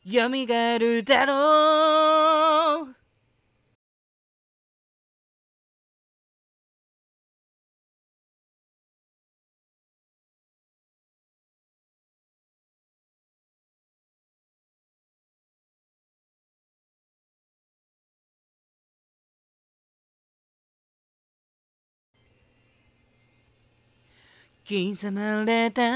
よみがえるだろう。刻まれた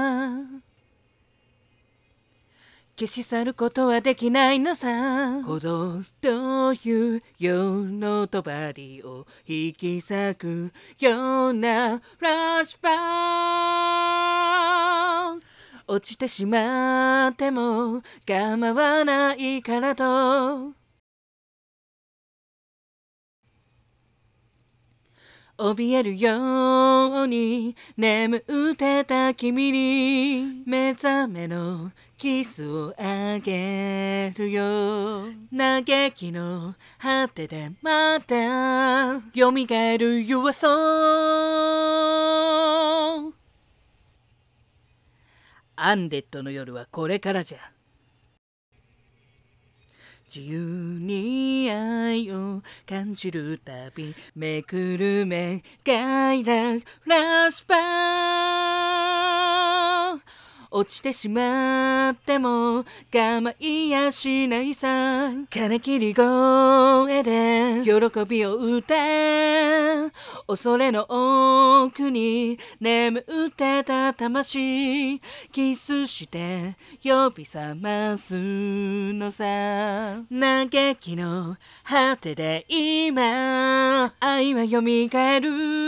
消し去ることはできないのさ。鼓動という世の帳を引き裂くようなフラッシュバック。落ちてしまっても構わないからと怯えるように眠ってた君に目覚めのキスをあげるよ。嘆きの果てでまた蘇る Your soul。 アンデッドの夜はこれからじゃ。自由に愛を感じるたびめくる目がいらフラッシュバック。落ちてしまっても構いやしないさ。金切り声で喜びを歌え。恐れの奥に眠ってた魂キスして呼び覚ますのさ。嘆きの果てで今愛はよみがえる。